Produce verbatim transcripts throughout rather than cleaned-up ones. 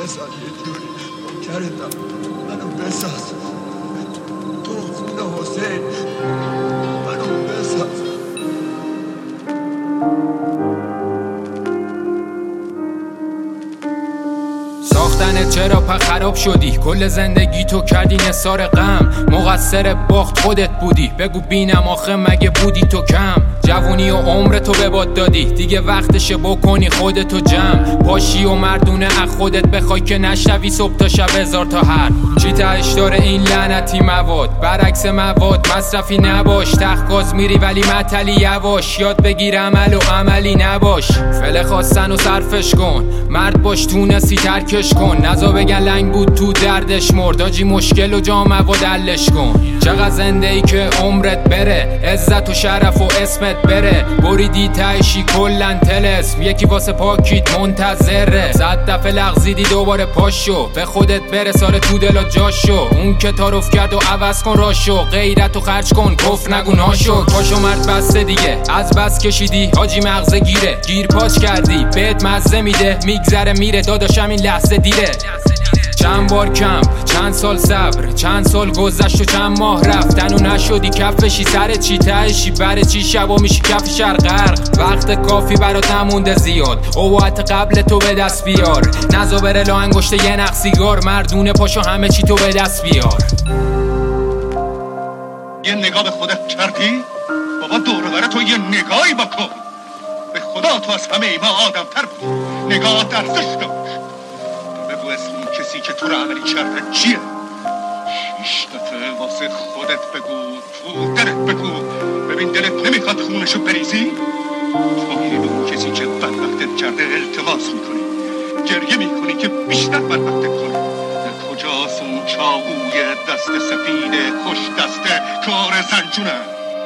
بساز یه جوری نوکرتم، منو بساز تو خون حسین، منو بساز. ساختنت چرا په خراب شدی؟ کل زندگی تو کردی نثار غم، مقصر باخت خودت بودی. بگو بینم آخه مگه بودی تو کم؟ جوونی و عمر تو به باد دادی، دیگه وقتشه بکنی خودتو جمع. پاشی و مردونه اخ خودت بخوای که نشنوی صبح تا شب هزار تا حرف. چی تهش داره این لعنتی مواد؟ برعکس مواد مصرفی نباش. تخت میری ولی متلی یواش، یاد بگیر عمل و عملی نباش. فله خواستن و صرفش کن، مرد باش تونستی ترکش کن. نزا بگن لنگ بود تو دردش مرد، آجی مشکل و جامعه و دلش کن. چقدر زنده ای که عمرت بره، عزت و شرف و اسمت بره. بریدی تایشی کلن تلسم، یکی واسه پاکیت منتظره. صد دفعه لغزیدی دوباره پاشو، به خودت بره سال تو دلا جاشو. اون که تعارف کرد و عوض کن راشو، غیرت و خرج کن کف نگو ناشو. پاشو مرد بسته دیگه، از بس کشیدی حاجی مغزه گیره. گیر پاش کردی بهت مزه میده، میگذره میره داداشم این لحظه دیره. چند بار کمپ، چند سال صبر، چند سال گذشت و چند ماه رفتن و نشدی کفشی. سر چی تهشی بره چی شبا میشی کف شهر غرق. وقت کافی برات نمونده زیاد، اوقات قبل تو به دست بیار. نزا بره لا انگشت یه نخ سیگار، مردونه پاشو همه چی تو به دست بیار. یه نگاه به خودت کردی؟ بابا دور و بر تو یه نگاهی بکن. به خدا تو از همه ما آدم تر بود، نگاه درزش داشت. بگو اسم این کسی که تو رو عملی کرده چیه؟ شیش دفعه واسه خودت بگو، تو دلت بگو. ببین دلت نمیخواد خونشو بریزی؟ تو میری به اون کسی که بدبختت کرده التماس میکنی، گریه میکنی که بیشتر بدبختت کنی. کجاست اون چاقوی دست سفید خوش دسته کار زنجونه؟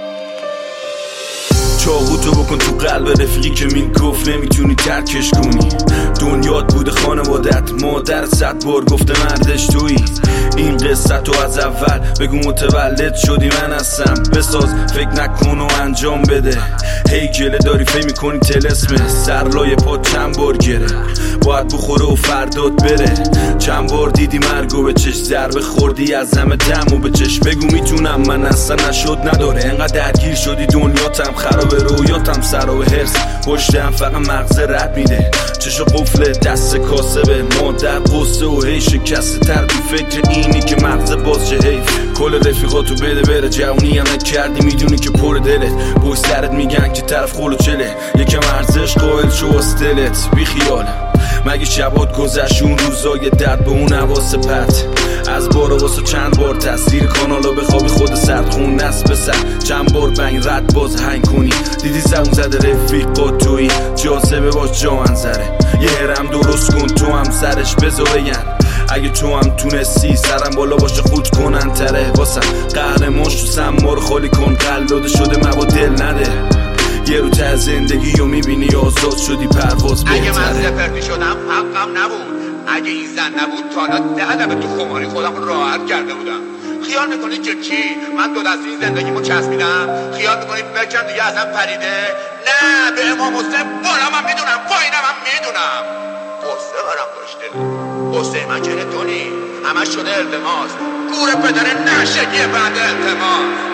چاقو تو بکن تو قلب رفیقی که مین گفت نمیتونی ترکش کنی. دنیات بوده خانوادت، مادر صد بار گفته مردش تویی. این قصه تو از اول بگو متولد شدی من هستم. بساز فکر نکن و انجام بده. هی گله داری فکر میکنی تلسمه، سرلای پا چند بار گره. باید بخوره و فرداد بره. چند بار دیدی مرگو به چش، ضربه خوردی از همه دم و به چش. بگو میتونم من اصلا نشد نداره. انقدر درگیر شدی دنیاتم خرابه، رویاتم سر و حرص پشتم فقط مغز رد میده. چشو قفل دست کاسبه، مادر قصه و هی شکسته تر تو فکر اینی که مغز باز چه حیف. کل رفیقاتو بده بره، جوونی هم کردی میدونی که پر دلت. بوی سرت میگن که طرف خلو چله، یکم ارزش قائل شو واسه بی خیال. مگه شبات گذشت اون روزای درد به اون حواس پرت. از بار واسه چند بار تصویر کانالا بخوابی خود سرد خون نصب سر. چند بار بنگ رد باز هنگ کنی، دیدی زبون زده رفیق با توی. جاذبه باش جا منظره، یه هرم درست کن تو هم سرش بزا بگن. اگه تو هم تونستی سرم بالا باشه خود کنن تره واسم. قهرمانش تو سما رو خالی کن، قلاده شده مبا دل نده. یه رو ته زندگی رو میبینی آزاد شدی پرواز بهتره. اگه من زفرتی شدم حقم نبود، اگه این زن نبود تا حالا ده دفعه تو خماری خودم راحت کرده بودم. خیال میکنید که چی؟ من دو دستی این زندگیمو چسبیدم؟ خیال میکنید بکن دیگه ازم پریده؟ نه، به امام حسین بالام هم میدونم، پایینم هم میدونم. قصه برم داشته، قصه من که تو نی همش شده التماس. گور پدر نشگی بعد التماس.